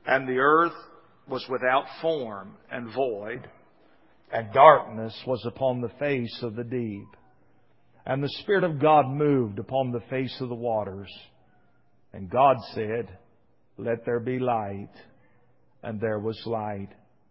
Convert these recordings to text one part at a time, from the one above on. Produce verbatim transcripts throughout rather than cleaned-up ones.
And the earth was without form and void, and darkness was upon the face of the deep. And the Spirit of God moved upon the face of the waters. And God said, "Let there be light." And there was light.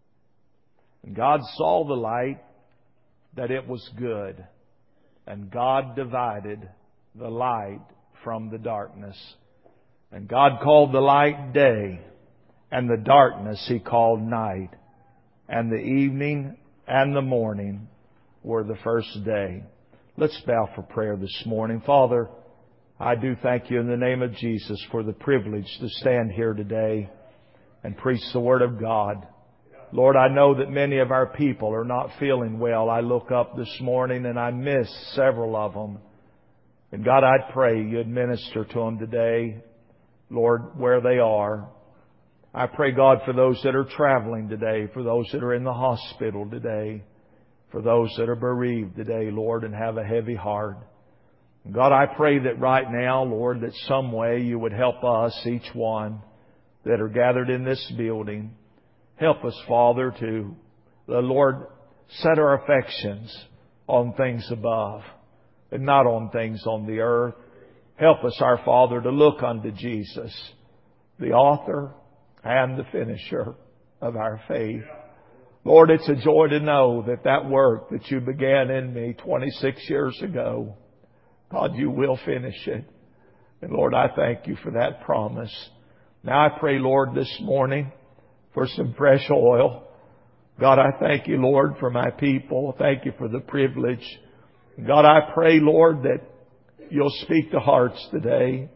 And God saw the light, that it was good. And God divided the light from the darkness. And God called the light day, and the darkness He called night. And the evening and the morning were the first day. Let's bow for prayer this morning. Father, I do thank You in the name of Jesus for the privilege to stand here today and preach the Word of God. Lord, I know that many of our people are not feeling well. I look up this morning and I miss several of them. And God, I pray You'd minister to them today, Lord, where they are. I pray, God, for those that are traveling today, for those that are in the hospital today, for those that are bereaved today, Lord, and have a heavy heart. God, I pray that right now, Lord, that some way You would help us, each one that are gathered in this building. Help us, Father, to, the Lord, set our affections on things above and not on things on the earth. Help us, our Father, to look unto Jesus, the author and the finisher of our faith. Lord, it's a joy to know that that work that You began in me twenty-six years ago, God, You will finish it. And Lord, I thank You for that promise. Now I pray, Lord, this morning for some fresh oil. God, I thank You, Lord, for my people. Thank You for the privilege. God, I pray, Lord, that You'll speak to hearts today.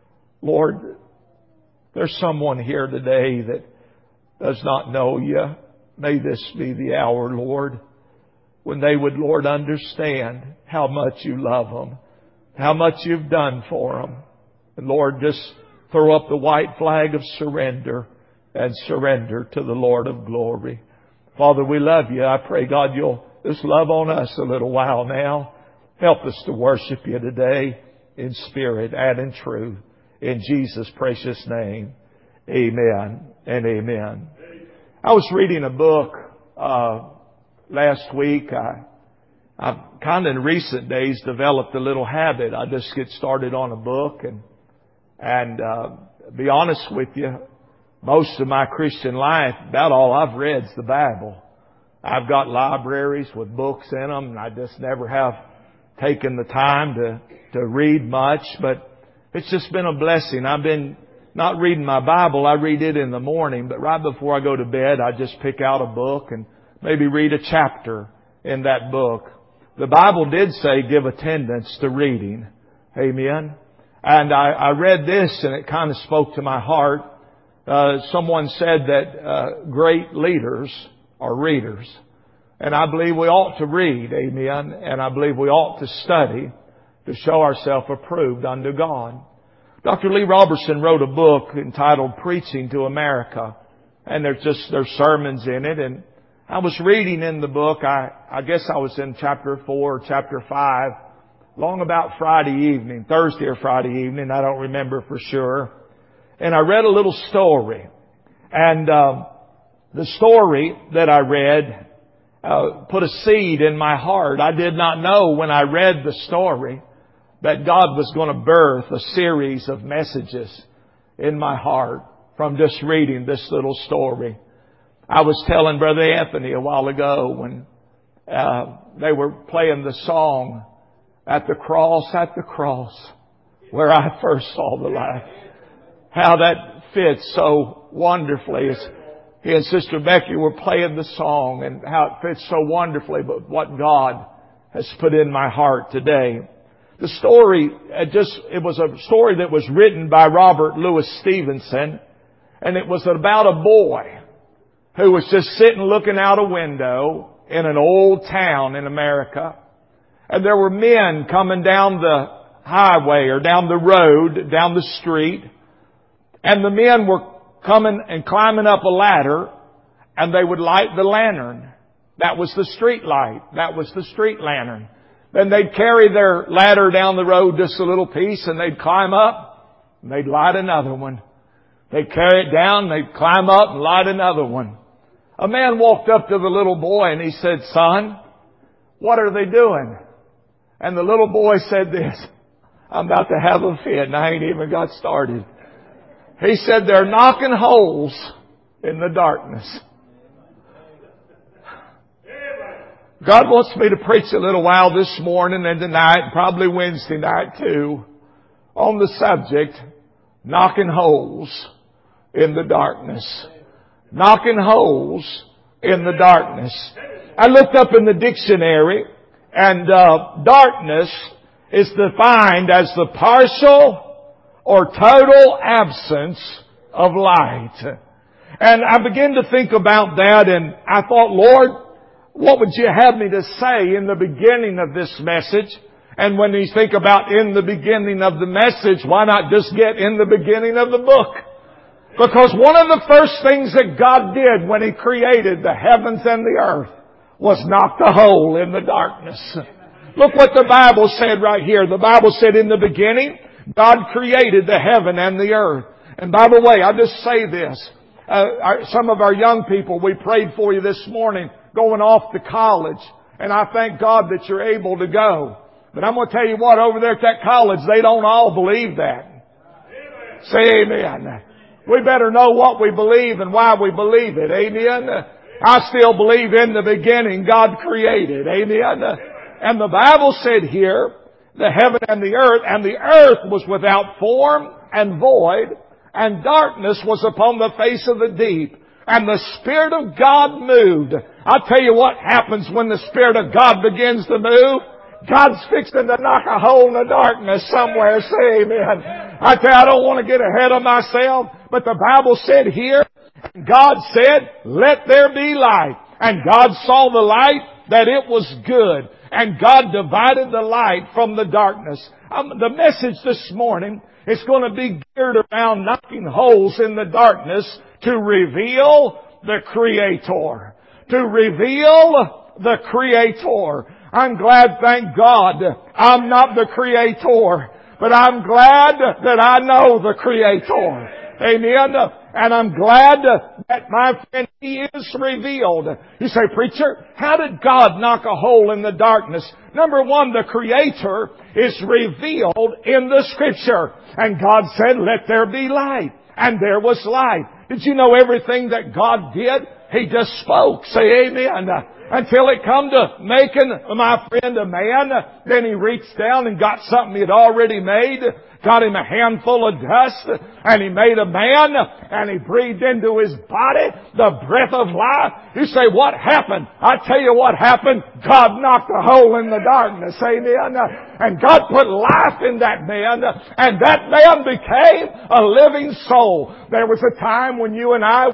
Lord, there's someone here today that does not know You. May this be the hour, Lord, when they would, Lord, understand how much You love them, how much You've done for them. And Lord, just throw up the white flag of surrender and surrender to the Lord of glory. Father, we love You. I pray, God, You'll just love on us a little while now. Help us to worship You today in spirit and in truth. In Jesus' precious name, amen and amen. I was reading a book uh last week. I, I've kind of in recent days developed a little habit. I just get started on a book and and uh be honest with you, most of my Christian life, about all I've read is the Bible. I've got libraries with books in them, and I just never have taken the time to to read much, but it's just been a blessing. I've been not reading my Bible. I read it in the morning, but right before I go to bed, I just pick out a book and maybe read a chapter in that book. The Bible did say give attendance to reading. Amen. And I, I read this and it kind of spoke to my heart. Uh, someone said that uh, great leaders are readers. And I believe we ought to read. Amen. And I believe we ought to study to show ourselves approved unto God. Doctor Lee Robertson wrote a book entitled Preaching to America. And there's just, there's sermons in it. And I was reading in the book, I, I guess I was in chapter four or chapter five, long about Friday evening, Thursday or Friday evening, I don't remember for sure. And I read a little story. And uh, the story that I read uh, put a seed in my heart. I did not know when I read the story that God was going to birth a series of messages in my heart from just reading this little story. I was telling Brother Anthony a while ago when uh, they were playing the song, At the Cross, at the Cross, where I first saw the light. How that fits so wonderfully. As he and Sister Becky were playing the song and how it fits so wonderfully, but what God has put in my heart today. The story, it just, it was a story that was written by Robert Louis Stevenson, and it was about a boy who was just sitting looking out a window in an old town in America. And there were men coming down the highway or down the road, down the street. And the men were coming and climbing up a ladder, and they would light the lantern. That was the street light. That was the street lantern. Then they'd carry their ladder down the road just a little piece, and they'd climb up, and they'd light another one. They'd carry it down, they'd climb up and light another one. A man walked up to the little boy and he said, "Son, what are they doing?" And the little boy said this, "I'm about to have a fit and I ain't even got started." He said, "They're knocking holes in the darkness." God wants me to preach a little while this morning and tonight, probably Wednesday night too, on the subject, knocking holes in the darkness. Knocking holes in the darkness. I looked up in the dictionary, and uh, darkness is defined as the partial or total absence of light. And I began to think about that, and I thought, Lord, what would you have me to say in the beginning of this message? And when you think about in the beginning of the message, why not just get in the beginning of the book? Because one of the first things that God did when He created the heavens and the earth was knock a hole in the darkness. Look what the Bible said right here. The Bible said in the beginning, God created the heaven and the earth. And by the way, I'll just say this. Uh, our, some of our young people, we prayed for you this morning going off to college. And I thank God that you're able to go. But I'm going to tell you what, over there at that college, they don't all believe that. Say amen. We better know what we believe and why we believe it. Amen. I still believe in the beginning God created. Amen. And the Bible said here, the heaven and the earth, and the earth was without form and void, and darkness was upon the face of the deep. And the Spirit of God moved. I'll tell you what happens when the Spirit of God begins to move. God's fixing to knock a hole in the darkness somewhere. Say amen. I tell you, I don't want to get ahead of myself, but the Bible said here, God said, "Let there be light." And God saw the light, that it was good. And God divided the light from the darkness. Um, the message this morning is going to be geared around knocking holes in the darkness to reveal the Creator. To reveal the Creator. I'm glad, thank God, I'm not the Creator, but I'm glad that I know the Creator. Amen. And I'm glad that my friend, He is revealed. You say, "Preacher, how did God knock a hole in the darkness?" Number one, the Creator is revealed in the Scripture. And God said, "Let there be light." And there was light. Did you know everything that God did, He just spoke? Say amen. Until it come to making my friend a man, then He reached down and got something He had already made, got him a handful of dust, and He made a man, and He breathed into his body the breath of life. You say, what happened? I tell you what happened. God knocked a hole in the darkness. Amen. And God put life in that man, and that man became a living soul. There was a time when you and I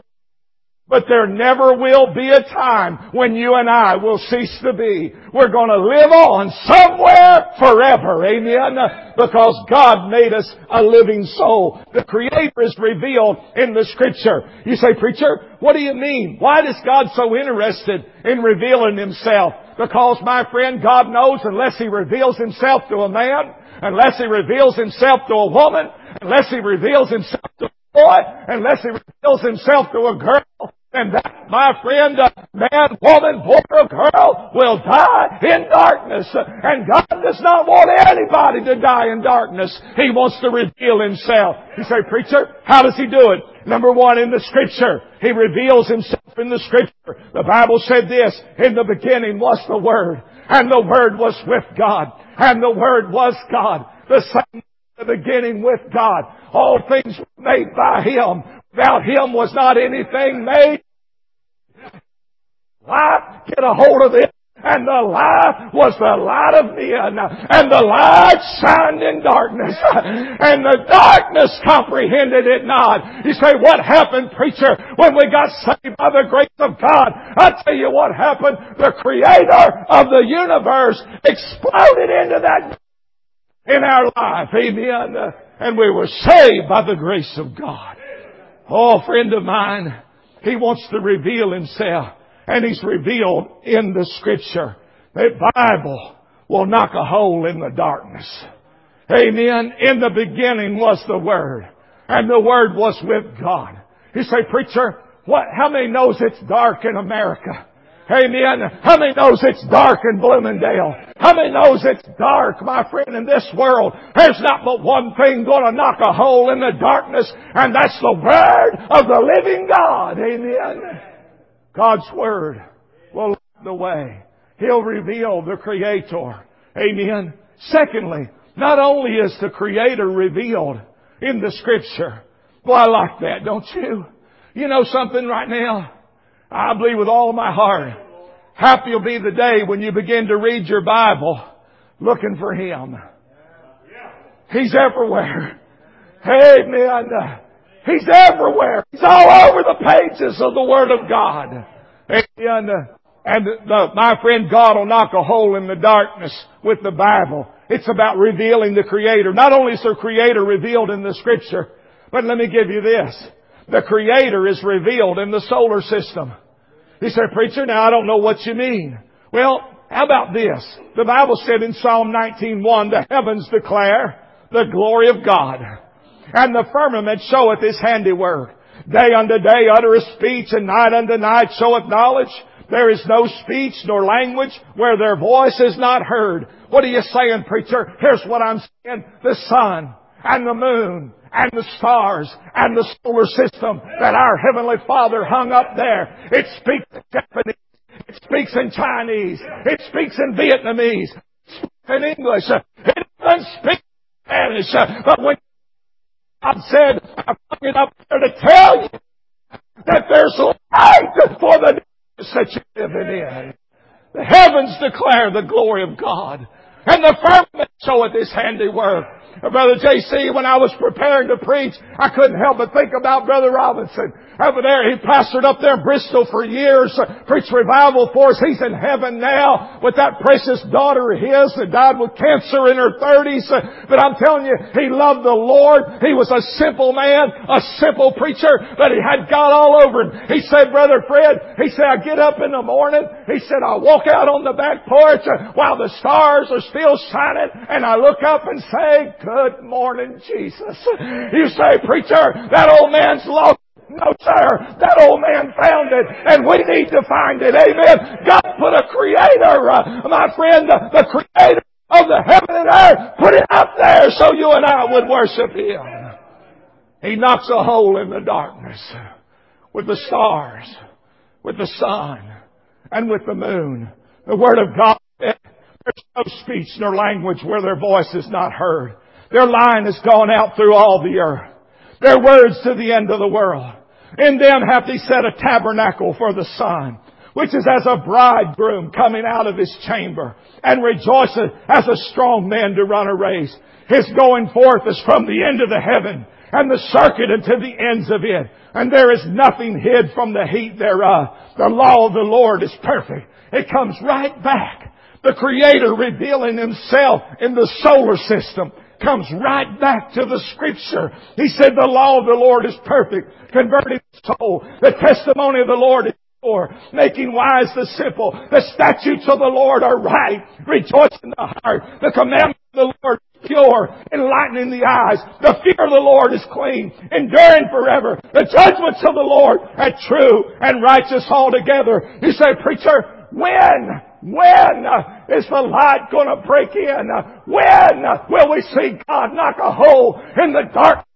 But there never will be a time when you and I will cease to be. We're going to live on somewhere forever. Amen. Because God made us a living soul. The Creator is revealed in the Scripture. You say, "Preacher, what do you mean? Why is God so interested in revealing Himself?" Because, my friend, God knows unless He reveals Himself to a man, unless He reveals Himself to a woman, unless He reveals Himself to a boy, unless He reveals Himself to a girl, and that, my friend, man, woman, boy, or girl will die in darkness. And God does not want anybody to die in darkness. He wants to reveal Himself. You say, "Preacher, how does He do it?" Number one, in the Scripture. He reveals Himself in the Scripture. The Bible said this, "In the beginning was the Word, and the Word was with God, and the Word was God." The same in the beginning with God. All things were made by Him. Without Him was not anything made. Light, get a hold of it. And the light was the light of men. And the light shined in darkness. And the darkness comprehended it not. You say, "What happened, preacher, when we got saved by the grace of God?" I'll tell you what happened. The Creator of the universe exploded into that in our life. Amen. And we were saved by the grace of God. Oh, friend of mine, He wants to reveal Himself. And He's revealed in the Scripture. The Bible will knock a hole in the darkness. Amen. In the beginning was the Word. And the Word was with God. You say, preacher, what? How many knows it's dark in America? Amen. How many knows it's dark in Bloomingdale? How many knows it's dark, my friend, in this world? There's not but one thing going to knock a hole in the darkness, and that's the Word of the living God. Amen. God's Word will light the way. He'll reveal the Creator. Amen. Secondly, not only is the Creator revealed in the Scripture. Well, I like that, don't you? You know something right now? I believe with all my heart, happy will be the day when you begin to read your Bible looking for Him. He's everywhere. Amen. He's everywhere. He's all over the pages of the Word of God. Amen. And the, my friend, God will knock a hole in the darkness with the Bible. It's about revealing the Creator. Not only is the Creator revealed in the Scripture, but let me give you this. The Creator is revealed in the solar system. He said, preacher, now I don't know what you mean. Well, how about this? The Bible said in Psalm nineteen one, the heavens declare the glory of God, and the firmament showeth His handiwork. Day unto day uttereth speech, and night unto night showeth knowledge. There is no speech nor language where their voice is not heard. What are you saying, preacher? Here's what I'm saying. The sun and the moon and the stars and the solar system that our Heavenly Father hung up there. It speaks in Japanese. It speaks in Chinese. It speaks in Vietnamese. It speaks in English. It doesn't speak in Spanish. But when God said, I hung it up there to tell you that there's light for the darkness that you're living in. The heavens declare the glory of God, and the firmament showeth His handiwork. Brother J C, when I was preparing to preach, I couldn't help but think about Brother Robinson. Over there, he pastored up there in Bristol for years, preached revival for us. He's in heaven now with that precious daughter of his that died with cancer in her thirties. But I'm telling you, he loved the Lord. He was a simple man, a simple preacher, but he had God all over him. He said, Brother Fred, he said, I get up in the morning. He said, I walk out on the back porch while the stars are still shining, and I look up and say, good morning, Jesus. You say, preacher, that old man's lost. No, sir. That old man found it, and we need to find it. Amen. God put a creator, uh, my friend, uh, the creator of the heaven and earth, put it up there so you and I would worship Him. He knocks a hole in the darkness with the stars, with the sun, and with the moon. The Word of God, there's no speech nor language where their voice is not heard. Their line has gone out through all the earth. Their words to the end of the world. In them hath He set a tabernacle for the sun, which is as a bridegroom coming out of his chamber, and rejoiceth as a strong man to run a race. His going forth is from the end of the heaven, and the circuit unto the ends of it. And there is nothing hid from the heat thereof. The law of the Lord is perfect. It comes right back. The Creator revealing Himself in the solar system comes right back to the Scripture. He said the law of the Lord is perfect, converting the soul. The testimony of the Lord is pure, making wise the simple. The statutes of the Lord are right, rejoicing the heart. The commandments of the Lord is pure, enlightening the eyes. The fear of the Lord is clean, enduring forever. The judgments of the Lord are true and righteous altogether. You say, preacher, when? When is the light going to break in? When will we see God knock a hole in the dark?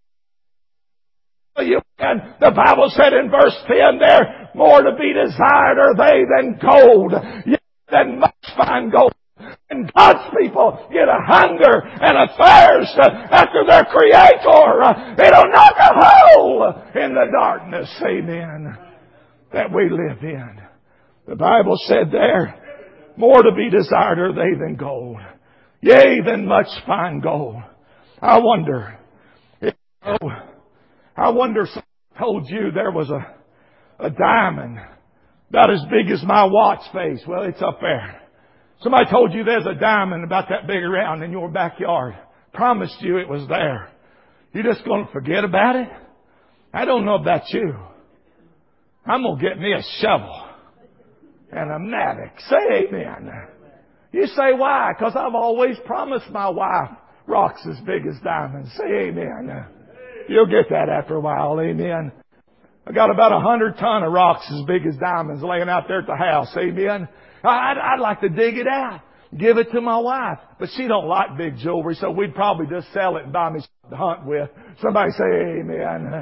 And the Bible said in verse ten there, more to be desired are they than gold, yet than much fine gold. And God's people get a hunger and a thirst after their Creator. It'll knock a hole in the darkness, amen, that we live in. The Bible said there, more to be desired are they than gold, yea, than much fine gold. I wonder, if, oh, I wonder if someone told you there was a, a diamond about as big as my watch face. Well, it's up there. Somebody told you there's a diamond about that big around in your backyard. Promised you it was there. You just going to forget about it? I don't know about you. I'm going to get me a shovel and a mattock. Say amen. You say why? Because I've always promised my wife rocks as big as diamonds. Say amen. You'll get that after a while. Amen. I got about a hundred ton of rocks as big as diamonds laying out there at the house. Amen. I'd, I'd like to dig it out. Give it to my wife. But she don't like big jewelry, so we'd probably just sell it and buy me something to hunt with. Somebody say amen.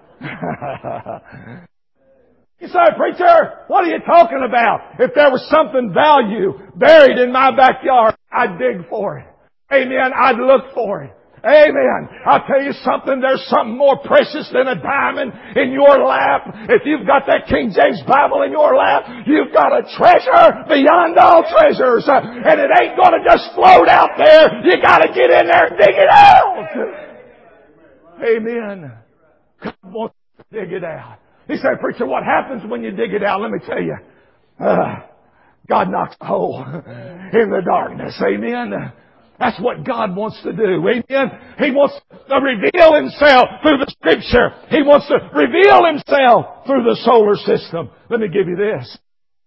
You say, preacher, what are you talking about? If there was something value buried in my backyard, I'd dig for it. Amen. I'd look for it. Amen. I'll tell you something, there's something more precious than a diamond in your lap. If you've got that King James Bible in your lap, you've got a treasure beyond all treasures. And it ain't going to just float out there. You got to get in there and dig it out. Amen. God wants to dig it out. He said, preacher, what happens when you dig it out? Let me tell you. Uh, God knocks a hole in the darkness. Amen. That's what God wants to do. Amen. He wants to reveal Himself through the Scripture. He wants to reveal Himself through the solar system. Let me give you this.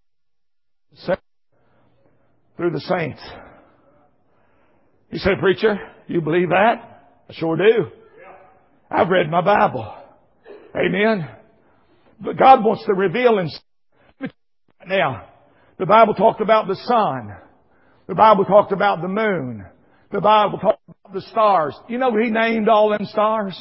Through the saints. You say, preacher, you believe that? I sure do. I've read my Bible. Amen. But God wants to reveal Himself. Now, the Bible talked about the sun. The Bible talked about the moon. The Bible talked about the stars. You know He named all them stars?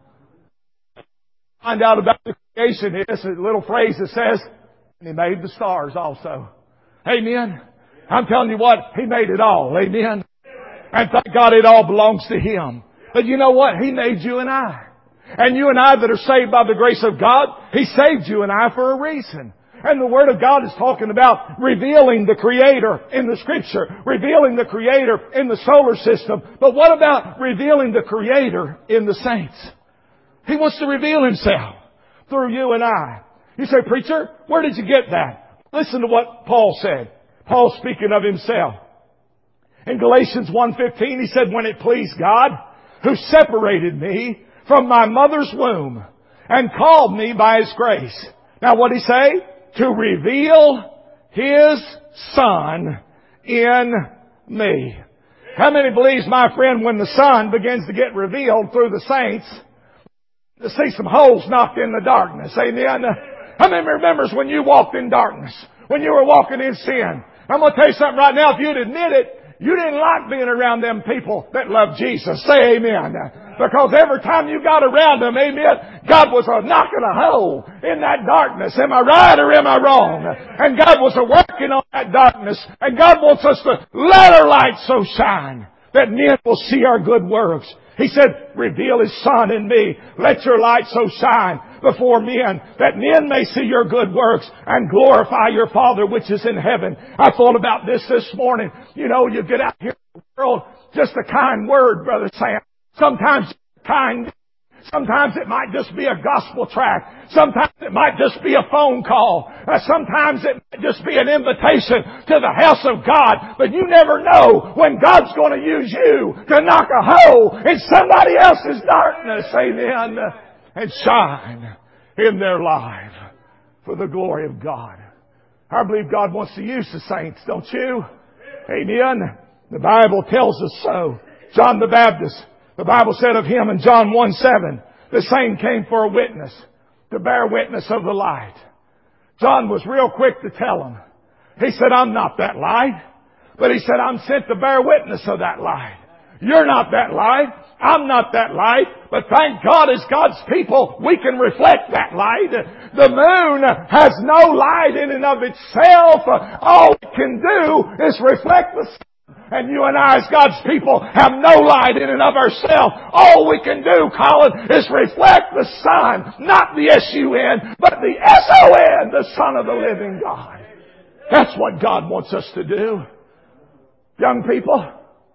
Find out about the creation. It's a little phrase that says, and He made the stars also. Amen. I'm telling you what, He made it all. Amen. And thank God it all belongs to Him. But you know what? He made you and I. And you and I that are saved by the grace of God, He saved you and I for a reason. And the Word of God is talking about revealing the Creator in the Scripture, revealing the Creator in the solar system. But what about revealing the Creator in the saints? He wants to reveal Himself through you and I. You say, preacher, where did you get that? Listen to what Paul said. Paul speaking of himself. In Galatians one fifteen, he said, when it pleased God, who separated me from my mother's womb and called me by His grace. Now what did he say? To reveal His Son in me. How many believes, my friend, when the Son begins to get revealed through the saints, to see some holes knocked in the darkness? Amen. How many remembers when you walked in darkness? When you were walking in sin? I'm going to tell you something right now. If you'd admit it, you didn't like being around them people that love Jesus. Say amen. Because every time you got around them, amen, God was a knocking a hole in that darkness. Am I right or am I wrong? And God was a working on that darkness. And God wants us to let our light so shine that men will see our good works. He said, reveal His Son in me. Let your light so shine before men that men may see your good works and glorify your Father which is in heaven. I thought about this this morning. You know, you get out here in the world, just a kind word, Brother Sam. Sometimes kind. Sometimes it might just be a gospel tract. Sometimes it might just be a phone call. Uh, sometimes it might just be an invitation to the house of God. But you never know when God's going to use you to knock a hole in somebody else's darkness. Amen. And shine in their life for the glory of God. I believe God wants to use the saints, don't you? Amen. The Bible tells us so. John the Baptist, the Bible said of him in John one seven, the same came for a witness, to bear witness of the light. John was real quick to tell him. He said, I'm not that light. But he said, I'm sent to bear witness of that light. You're not that light. I'm not that light. But thank God as God's people, we can reflect that light. The moon has no light in and of itself. All it can do is reflect the sun. And you and I as God's people have no light in and of ourselves. All we can do, Colin, is reflect the Son. Not the S U N, but the S O N, the Son of the living God. That's what God wants us to do. Young people,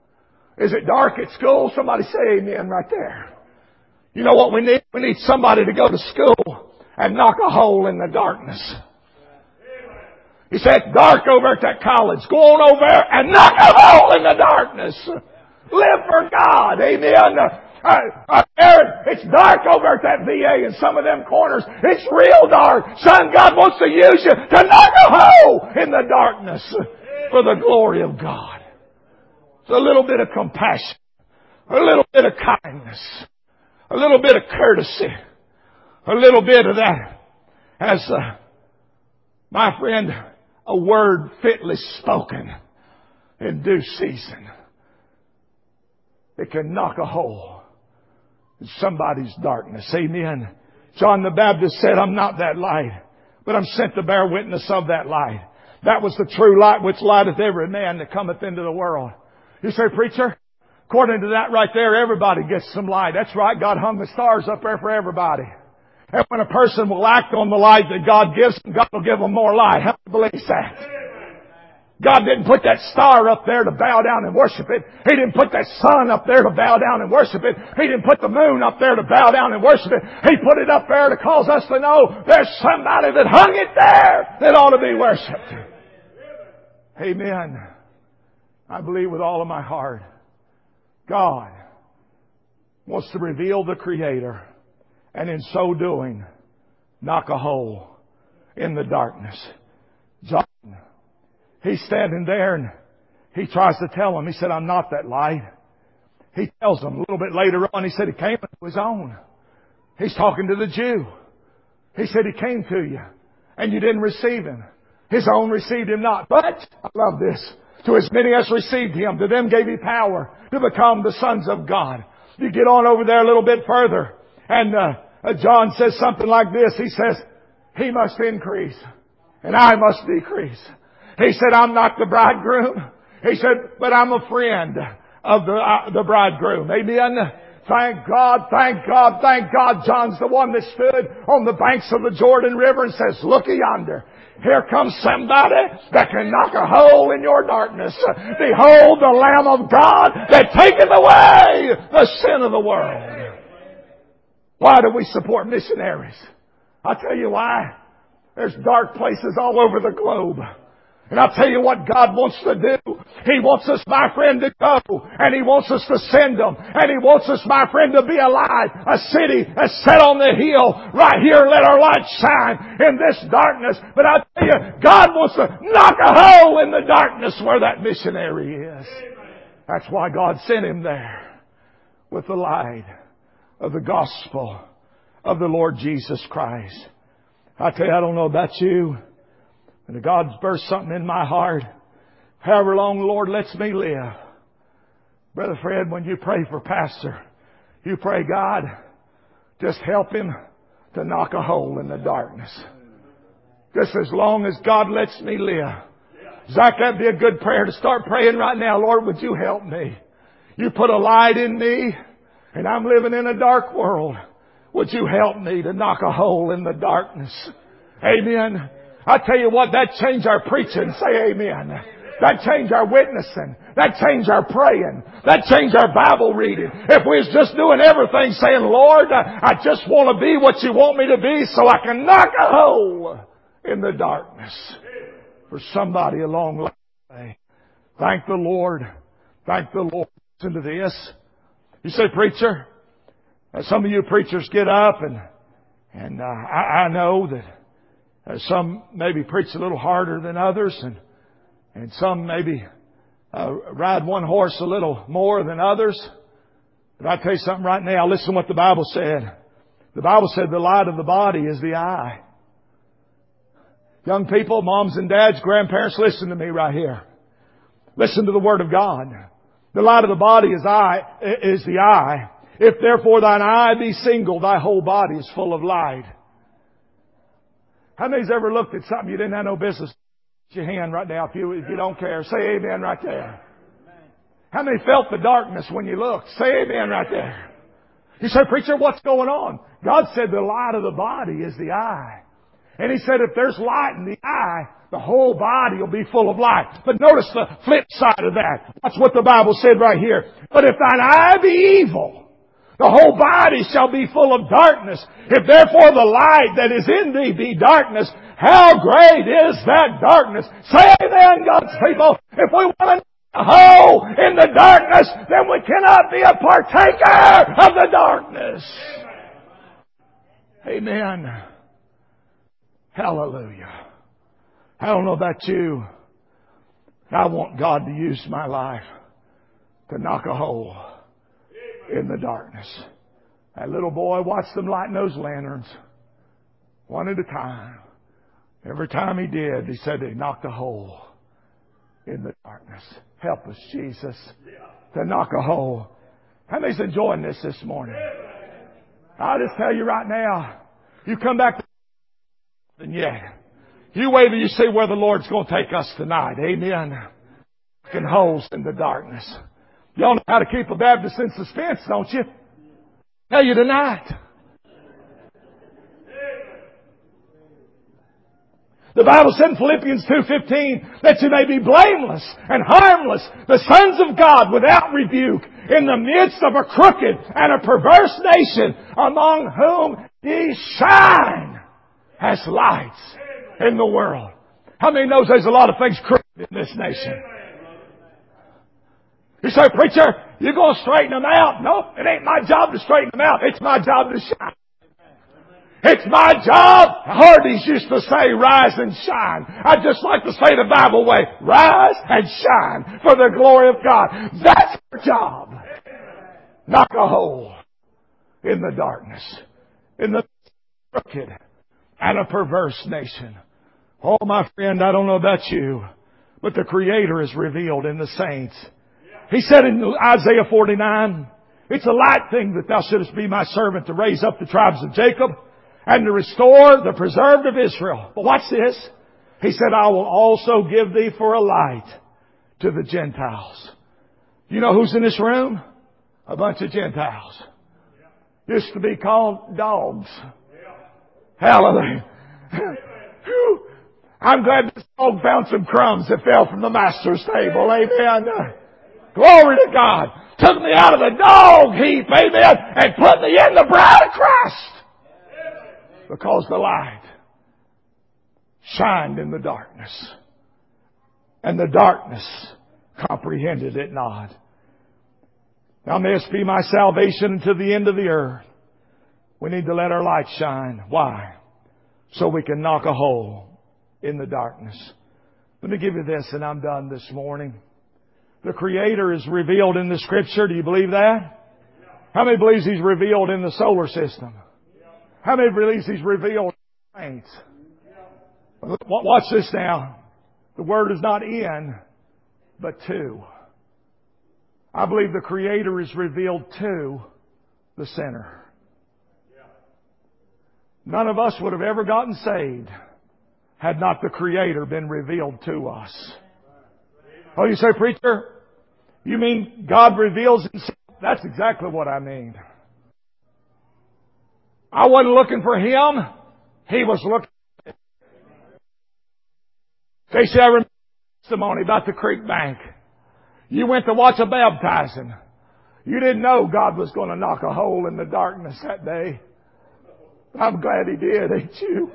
is it dark at school? Somebody say amen right there. You know what we need? We need somebody to go to school and knock a hole in the darkness. He said, dark over at that college. Go on over there and knock a hole in the darkness. Live for God. Amen. Uh, uh, Aaron, it's dark over at that V A in some of them corners. It's real dark. Son, God wants to use you to knock a hole in the darkness for the glory of God. It's a little bit of compassion. A little bit of kindness. a little bit of courtesy, a little bit of that. As uh, my friend, a word fitly spoken in due season, it can knock a hole in somebody's darkness. Amen. John the Baptist said, I'm not that light, but I'm sent to bear witness of that light. That was the true light which lighteth every man that cometh into the world. You say, preacher, according to that right there, everybody gets some light. That's right. God hung the stars up there for everybody. And when a person will act on the light that God gives them, God will give them more light. How do you believe that? God didn't put that star up there to bow down and worship it. He didn't put that sun up there to bow down and worship it. He didn't put the moon up there to bow down and worship it. He put it up there to cause us to know there's somebody that hung it there that ought to be worshiped. Amen. I believe with all of my heart, God wants to reveal the Creator, and in so doing, knock a hole in the darkness. John, he's standing there and he tries to tell them. He said, I'm not that light. He tells them a little bit later on, he said he came to his own. He's talking to the Jew. He said he came to you and you didn't receive him. His own received him not. But, I love this, to as many as received him, to them gave he power to become the sons of God. You get on over there a little bit further and uh, uh, John says something like this. He says, he must increase and I must decrease. He said, I'm not the bridegroom. He said, but I'm a friend of the, uh, the bridegroom. Amen. Thank God, thank God, thank God. John's the one that stood on the banks of the Jordan River and says, look yonder. Here comes somebody that can knock a hole in your darkness. Behold the Lamb of God that taketh away the sin of the world. Why do we support missionaries? I'll tell you why. There's dark places all over the globe. And I'll tell you what God wants to do. He wants us, my friend, to go. And He wants us to send them. And He wants us, my friend, to be alive. A city that's set on the hill. Right here, let our light shine in this darkness. But I'll tell you, God wants to knock a hole in the darkness where that missionary is. That's why God sent him there. With the light of the gospel of the Lord Jesus Christ. I tell you, I don't know about you. And God's burst something in my heart. However long the Lord lets me live. Brother Fred, when you pray for pastor, you pray, God, just help him to knock a hole in the darkness. Just as long as God lets me live. Zach, that'd be a good prayer to start praying right now. Lord, would you help me? You put a light in me, and I'm living in a dark world. Would you help me to knock a hole in the darkness? Amen. I tell you what, that changed our preaching. Say amen. That changed our witnessing. That changed our praying. That changed our Bible reading. If we was just doing everything saying, Lord, I just want to be what you want me to be so I can knock a hole in the darkness for somebody along the way. Thank the Lord. Thank the Lord. Listen to this. You say, preacher, some of you preachers get up and, and uh, I, I know that Uh, some maybe preach a little harder than others, and and some maybe uh, ride one horse a little more than others. But I tell you something right now. Listen to what the Bible said. The Bible said the light of the body is the eye. Young people, moms and dads, grandparents, listen to me right here. Listen to the Word of God. The light of the body is eye is the eye. If therefore thine eye be single, thy whole body is full of light. How many's ever looked at something you didn't have no business? Put your hand right now if you, if you don't care. Say amen right there. How many felt the darkness when you looked? Say amen right there. You say, preacher, what's going on? God said the light of the body is the eye. And He said if there's light in the eye, the whole body will be full of light. But notice the flip side of that. That's what the Bible said right here. But if thine eye be evil, the whole body shall be full of darkness. If therefore the light that is in thee be darkness, how great is that darkness? Say amen, God's people. If we want to a hole in the darkness, then we cannot be a partaker of the darkness. Amen. Hallelujah. I don't know about you. I want God to use my life to knock a hole in the darkness. That little boy watched them lighting those lanterns one at a time. Every time he did, he said they knocked a hole in the darkness. Help us, Jesus, to knock a hole. How many's enjoying this this morning? I'll just tell you right now, you come back to and yeah, you wait till you see where the Lord's going to take us tonight. Amen. Knocking holes in the darkness. Y'all know how to keep a Baptist in suspense, don't you? Tell you tonight. The Bible said in Philippians two fifteen that you may be blameless and harmless, the sons of God without rebuke, in the midst of a crooked and a perverse nation, among whom ye shine as lights in the world. How many knows there's a lot of things crooked in this nation? You say, preacher, you're going to straighten them out. No, it ain't my job to straighten them out. It's my job to shine. It's my job. Hardy's used to say, rise and shine. I'd just like to say the Bible way, rise and shine for the glory of God. That's our job. Knock a hole in the darkness, in the crooked and a perverse nation. Oh, my friend, I don't know about you, but the Creator is revealed in the saints. He said in Isaiah forty-nine, it's a light thing that thou shouldest be my servant to raise up the tribes of Jacob and to restore the preserved of Israel. But watch this. He said, I will also give thee for a light to the Gentiles. You know who's in this room? A bunch of Gentiles. Used to be called dogs. Hallelujah. I'm glad this dog found some crumbs that fell from the master's table. Amen. Glory to God. Took me out of the dog heap. Amen. And put me in the bride of Christ. Because the light shined in the darkness. And the darkness comprehended it not. Now may this be my salvation unto the end of the earth. We need to let our light shine. Why? So we can knock a hole in the darkness. Let me give you this and I'm done this morning. The Creator is revealed in the Scripture. Do you believe that? How many believes He's revealed in the solar system? How many believes He's revealed in the saints? Watch this now. The word is not in, but to. I believe the Creator is revealed to the sinner. None of us would have ever gotten saved had not the Creator been revealed to us. Oh, you say, preacher, you mean God reveals Himself? That's exactly what I mean. I wasn't looking for Him. He was looking for me. Casey, I remember a testimony about the creek bank. You went to watch a baptizing. You didn't know God was going to knock a hole in the darkness that day. I'm glad He did, ain't you?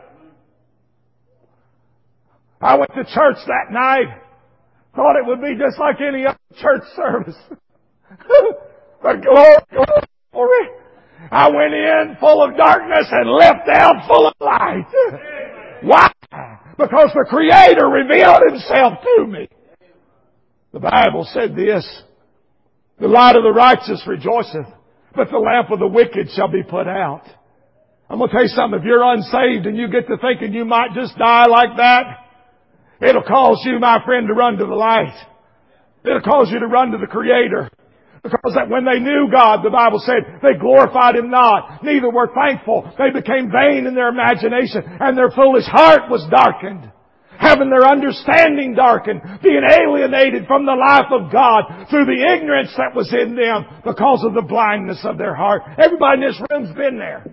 I went to church that night. Thought it would be just like any other church service. But glory, glory, glory. I went in full of darkness and left out full of light. Why? Because the Creator revealed Himself to me. The Bible said this, the light of the righteous rejoiceth, but the lamp of the wicked shall be put out. I'm going to tell you something. If you're unsaved and you get to thinking you might just die like that, it'll cause you, my friend, to run to the light. It'll cause you to run to the Creator. Because that when they knew God, the Bible said, they glorified Him not, neither were thankful. They became vain in their imagination, and their foolish heart was darkened. Having their understanding darkened, being alienated from the life of God through the ignorance that was in them because of the blindness of their heart. Everybody in this room's been there.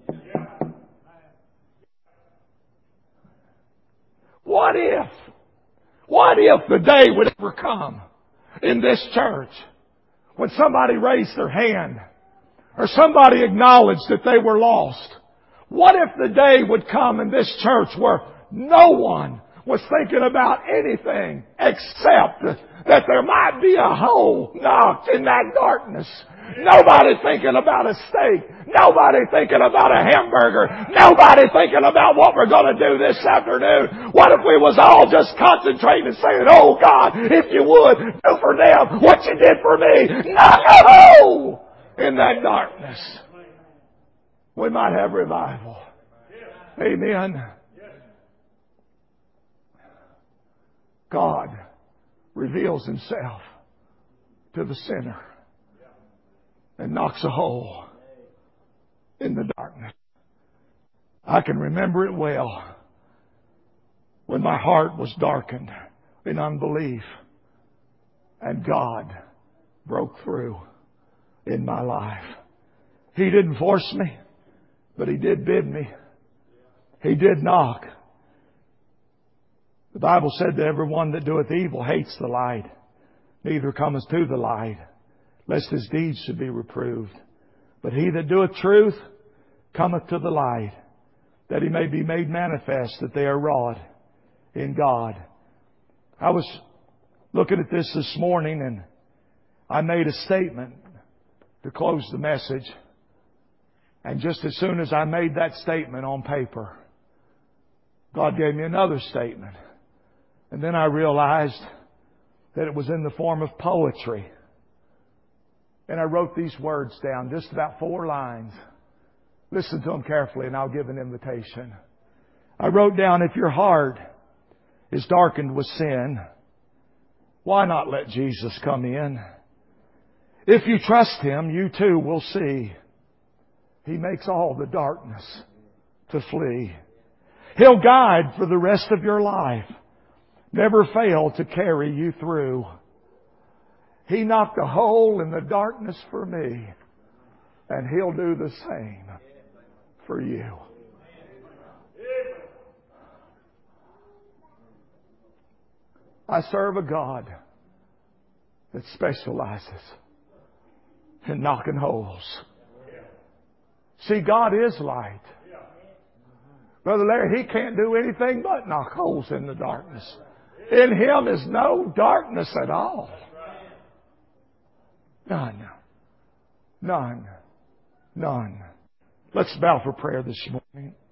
What if, what if the day would ever come in this church when somebody raised their hand or somebody acknowledged that they were lost? What if the day would come in this church where no one was thinking about anything except that there might be a hole knocked in that darkness? Nobody thinking about a steak. Nobody thinking about a hamburger. Nobody thinking about what we're going to do this afternoon. What if we was all just concentrating and saying, oh God, if you would, do for them what you did for me. Knock a hole in that darkness. we might have revival. Amen. God reveals Himself to the sinner and knocks a hole in the darkness. I can remember it well when my heart was darkened in unbelief and God broke through in my life. He didn't force me, but He did bid me. He did knock. The Bible said that everyone that doeth evil hates the light, neither cometh to the light, lest his deeds should be reproved. But he that doeth truth cometh to the light, that he may be made manifest that they are wrought in God. I was looking at this this morning, and I made a statement to close the message. And just as soon as I made that statement on paper, God gave me another statement. And then I realized that it was in the form of poetry. And I wrote these words down, just about four lines. Listen to them carefully and I'll give an invitation. I wrote down, if your heart is darkened with sin, why not let Jesus come in? If you trust Him, you too will see He makes all the darkness to flee. He'll guide for the rest of your life, never fail to carry you through. He knocked a hole in the darkness for me, and He'll do the same for you. I serve a God that specializes in knocking holes. See, God is light. Brother Larry, He can't do anything but knock holes in the darkness. In Him is no darkness at all. None. None. None. Let's bow for prayer this morning.